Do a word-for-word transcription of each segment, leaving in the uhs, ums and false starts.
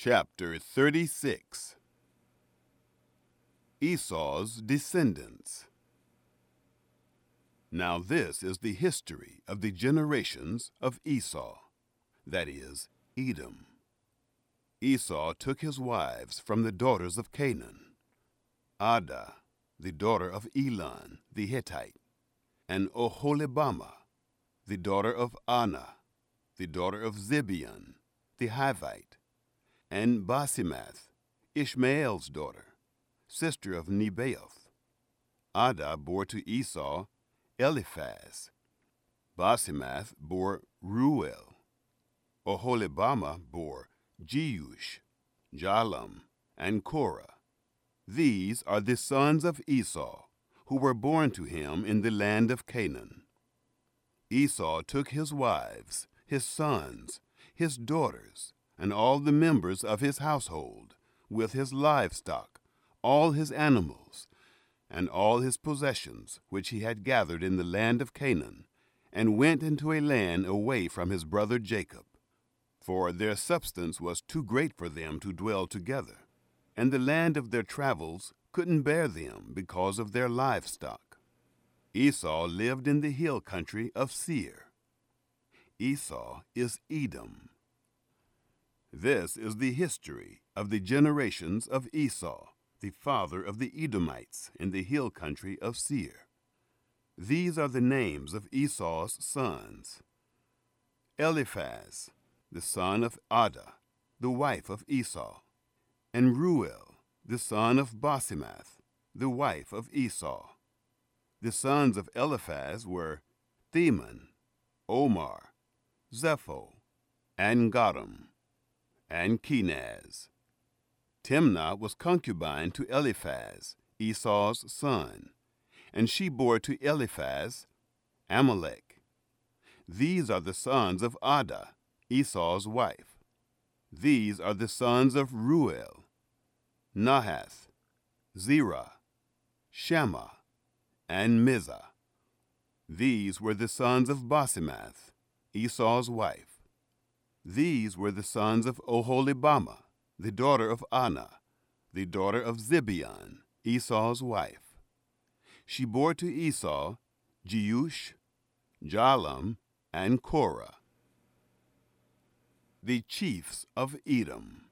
Chapter thirty-six. Esau's Descendants. Now this is the history of the generations of Esau, that is, Edom. Esau took his wives from the daughters of Canaan, Adah, the daughter of Elon the Hittite, and Oholibamah, the daughter of Anah, the daughter of Zibeon the Hivite, and Basemath, Ishmael's daughter, sister of Nebaioth. Adah bore to Esau Eliphaz. Basemath bore Reuel. Oholibamah bore Jeush, Jalam, and Korah. These are the sons of Esau, who were born to him in the land of Canaan. Esau took his wives, his sons, his daughters, and all the members of his household, with his livestock, all his animals, and all his possessions which he had gathered in the land of Canaan, and went into a land away from his brother Jacob. For their substance was too great for them to dwell together, and the land of their travels couldn't bear them because of their livestock. Esau lived in the hill country of Seir. Esau is Edom. This is the history of the generations of Esau, the father of the Edomites in the hill country of Seir. These are the names of Esau's sons: Eliphaz, the son of Adah, the wife of Esau, and Reuel, the son of Basemath, the wife of Esau. The sons of Eliphaz were Theman, Omar, Zepho, and Gatam, and Kenaz. Timnah was concubine to Eliphaz, Esau's son, and she bore to Eliphaz Amalek. These are the sons of Adah, Esau's wife. These are the sons of Reuel: Nahath, Zerah, Shammah, and Mizah. These were the sons of Basemath, Esau's wife. These were the sons of Oholibamah, the daughter of Anah, the daughter of Zibeon, Esau's wife. She bore to Esau Jeush, Jalam, and Korah. The chiefs of Edom.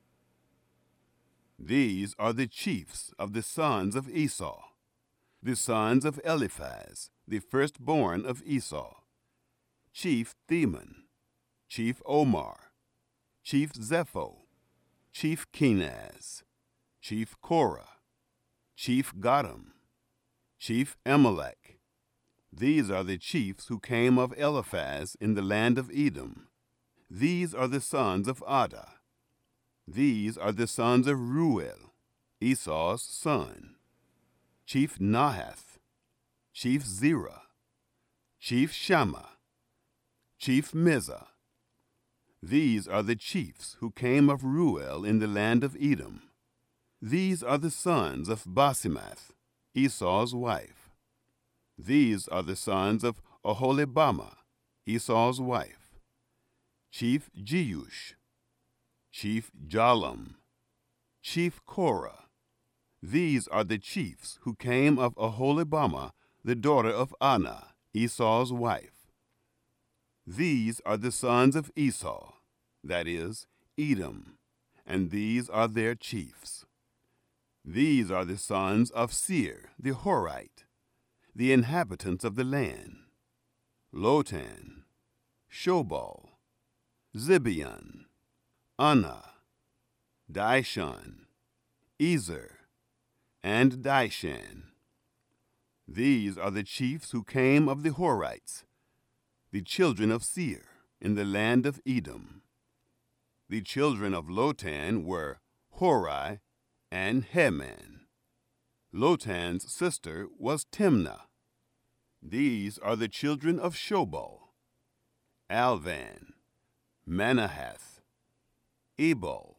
These are the chiefs of the sons of Esau, the sons of Eliphaz, the firstborn of Esau: Chief Theman, Chief Omar, Chief Zepho, Chief Kenaz, Chief Korah, Chief Gatam, Chief Amalek. These are the chiefs who came of Eliphaz in the land of Edom. These are the sons of Adah. These are the sons of Reuel, Esau's son: Chief Nahath, Chief Zerah, Chief Shammah, Chief Mizah. These are the chiefs who came of Reuel in the land of Edom. These are the sons of Basemath, Esau's wife. These are the sons of Oholibamah, Esau's wife: Chief Jeush, Chief Jalam, Chief Korah. These are the chiefs who came of Oholibamah, the daughter of Anah, Esau's wife. These are the sons of Esau, that is, Edom, and these are their chiefs. These are the sons of Seir the Horite, the inhabitants of the land: Lotan, Shobal, Zibeon, Anah, Dishon, Ezer, and Dishan. These are the chiefs who came of the Horites, the children of Seir, in the land of Edom. The children of Lotan were Hori and Heman. Lotan's sister was Timnah. These are the children of Shobal: Alvan, Manahath, Ebal,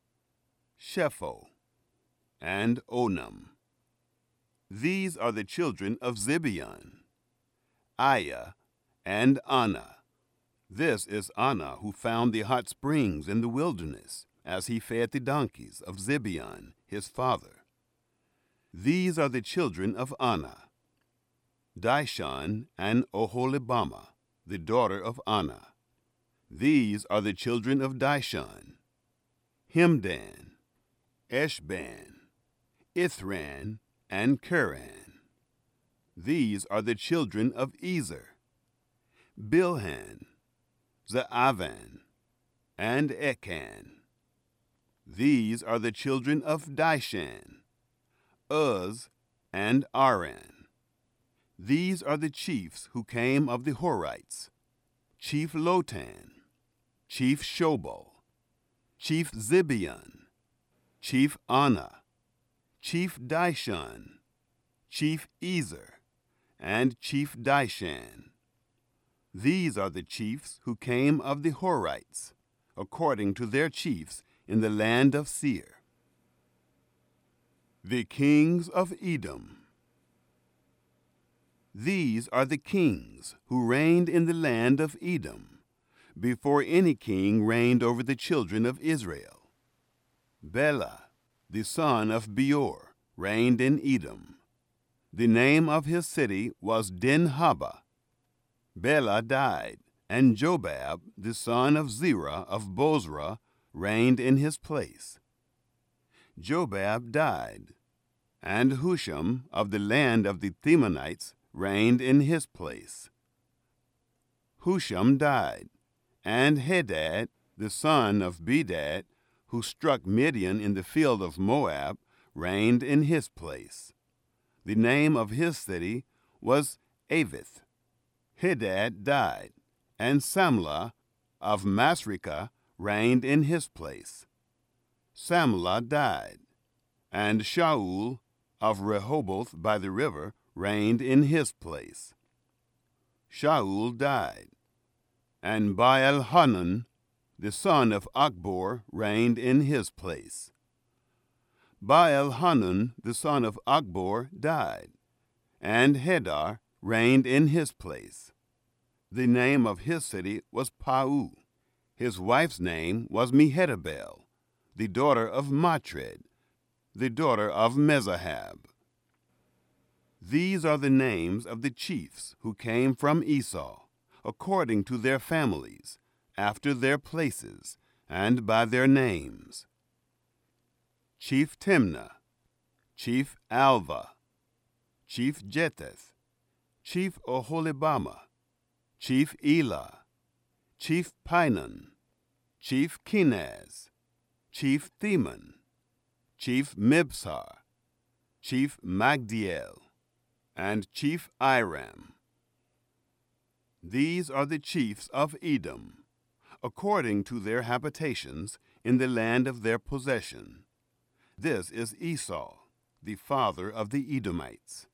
Shepho, and Onam. These are the children of Zibeon: Aiah and Anah. This is Anah, who found the hot springs in the wilderness as he fed the donkeys of Zibeon his father. These are the children of Anah, Dishon and Oholibamah, the daughter of Anah. These are the children of Dishon, Hemdan, Eshban, Ithran, and Keran. These are the children of Ezer, Bilhan, Zaavan, and Ekan. These are the children of Dishan, Uz, and Aran. These are the chiefs who came of the Horites: Chief Lotan, Chief Shobal, Chief Zibeon, Chief Anah, Chief Dishon, Chief Ezer, and Chief Dishan. These are the chiefs who came of the Horites, according to their chiefs in the land of Seir. The kings of Edom. These are the kings who reigned in the land of Edom, before any king reigned over the children of Israel. Bela, the son of Beor, reigned in Edom. The name of his city was Dinhabah. Bela died, and Jobab, the son of Zerah of Bozrah, reigned in his place. Jobab died, and Husham of the land of the Themanites reigned in his place. Husham died, and Hadad, the son of Bedad, who struck Midian in the field of Moab, reigned in his place. The name of his city was Avith. Hadad died, and Samlah of Masrekah reigned in his place. Samlah died, and Shaul of Rehoboth by the river reigned in his place. Shaul died, and Baal-Hanan, the son of Achbor, reigned in his place. Baal-Hanan, the son of Achbor, died, and Hedar reigned in his place. The name of his city was Pau. His wife's name was Mehetabel, the daughter of Matred, the daughter of Mezahab. These are the names of the chiefs who came from Esau, according to their families, after their places, and by their names: Chief Timnah, Chief Alva, Chief Jetheth, Chief Oholibamah, Chief Elah, Chief Pinon, Chief Kenaz, Chief Theman, Chief Mibsar, Chief Magdiel, and Chief Iram. These are the chiefs of Edom, according to their habitations in the land of their possession. This is Esau, the father of the Edomites.